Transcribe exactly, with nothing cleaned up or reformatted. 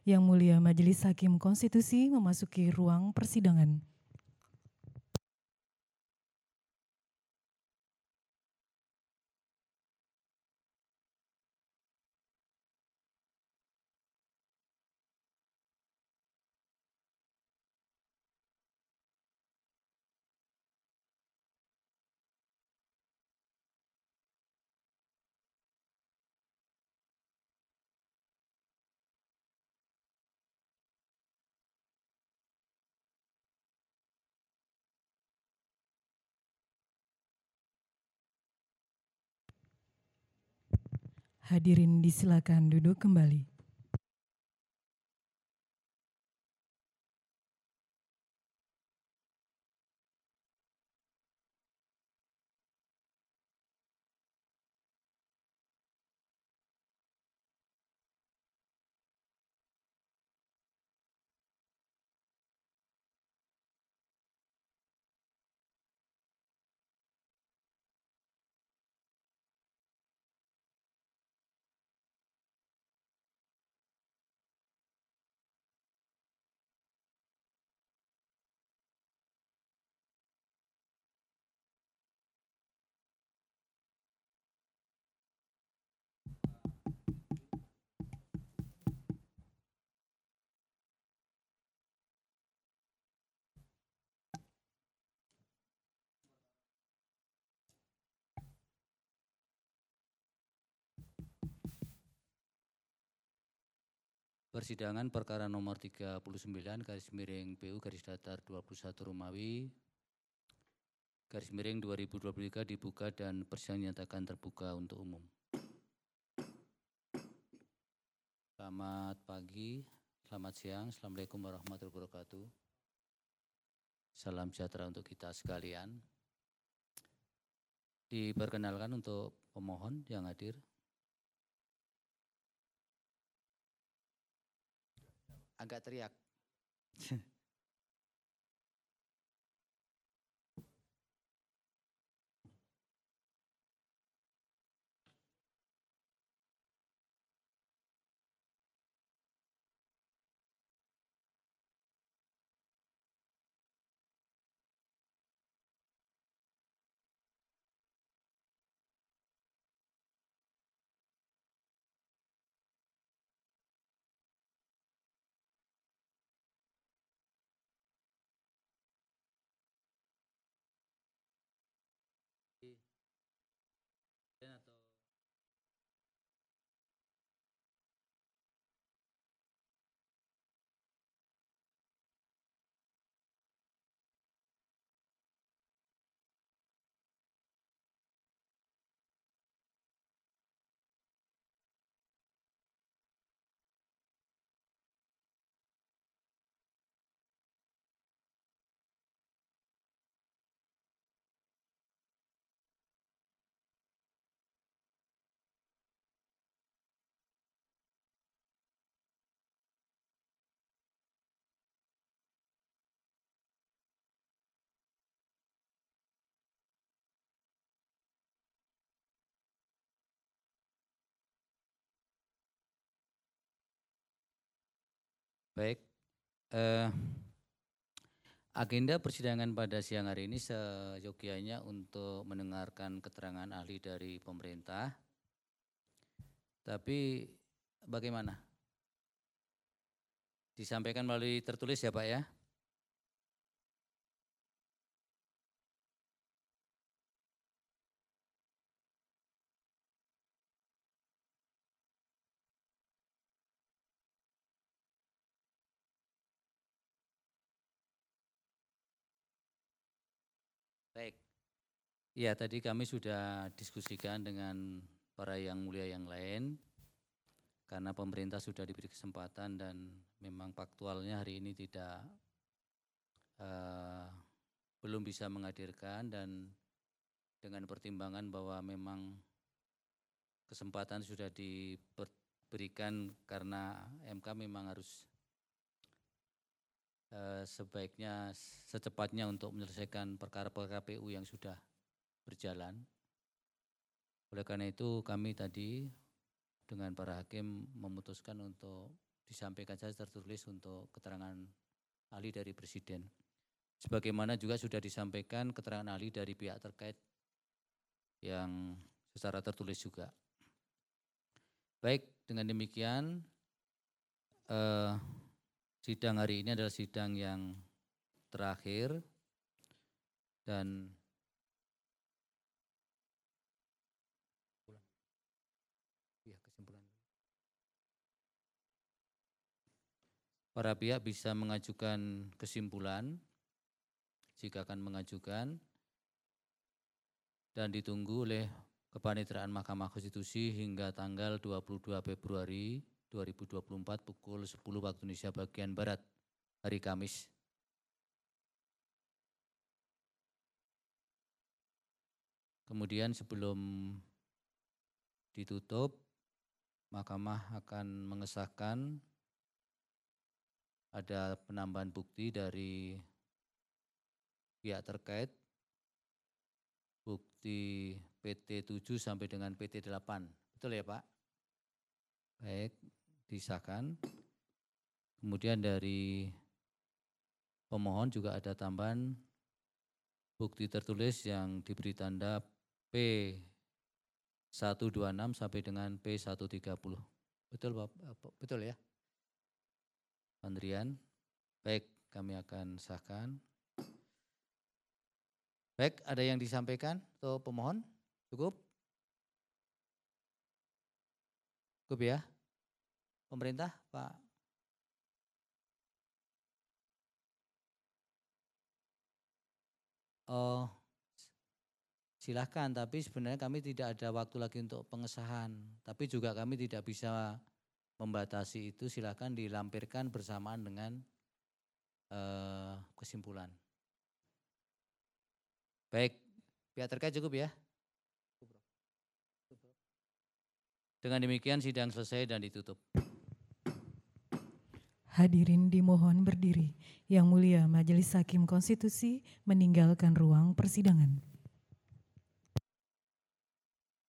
Yang Mulia Majelis Hakim Konstitusi memasuki ruang persidangan. Hadirin disilakan duduk kembali. Persidangan perkara nomor tiga puluh sembilan garis miring P U garis datar dua puluh satu Romawi garis miring dua ribu dua puluh tiga dibuka dan persidangan nyatakan terbuka untuk umum. Selamat pagi, selamat siang, Assalamualaikum warahmatullahi wabarakatuh. Salam sejahtera untuk kita sekalian. Diperkenalkan untuk pemohon yang hadir. Agak teriak. Baik, eh, agenda persidangan pada siang hari ini seyogianya untuk mendengarkan keterangan ahli dari pemerintah. Tapi bagaimana? Disampaikan melalui tertulis ya Pak ya? Baik. Ya, tadi kami sudah diskusikan dengan para yang mulia yang lain, karena pemerintah sudah diberi kesempatan dan memang faktualnya hari ini tidak uh, belum bisa menghadirkan, dan dengan pertimbangan bahwa memang kesempatan sudah diberikan karena M K memang harus uh, sebaiknya secepatnya untuk menyelesaikan perkara-perkara P U yang sudah berjalan. Oleh karena itu kami tadi dengan para hakim memutuskan untuk disampaikan saja tertulis untuk keterangan ahli dari Presiden. Sebagaimana juga sudah disampaikan keterangan ahli dari pihak terkait yang secara tertulis juga. Baik, dengan demikian eh, sidang hari ini adalah sidang yang terakhir dan ya, kesimpulan. Para pihak bisa mengajukan kesimpulan jika akan mengajukan dan ditunggu oleh Kepanitraan Mahkamah Konstitusi hingga tanggal dua puluh dua Februari dua ribu dua puluh empat pukul sepuluh waktu Indonesia bagian Barat, hari Kamis. Kemudian sebelum ditutup, Mahkamah akan mengesahkan ada penambahan bukti dari pihak terkait, bukti P T tujuh sampai dengan P T delapan. Betul ya Pak? Baik, disahkan. Kemudian dari pemohon juga ada tambahan bukti tertulis yang diberi tanda P seratus dua puluh enam sampai dengan P seratus tiga puluh. Betul Pak? Betul ya? Andrian. Baik, kami akan sahkan. Baik, ada yang disampaikan atau pemohon? Cukup? Cukup ya? Pemerintah, Pak? Oh, silahkan, tapi sebenarnya kami tidak ada waktu lagi untuk pengesahan. Tapi juga kami tidak bisa membatasi itu, silahkan dilampirkan bersamaan dengan eh, kesimpulan. Baik, pihak terkait cukup ya? Dengan demikian sidang selesai dan ditutup. Hadirin dimohon berdiri. Yang Mulia Majelis Hakim Konstitusi meninggalkan ruang persidangan.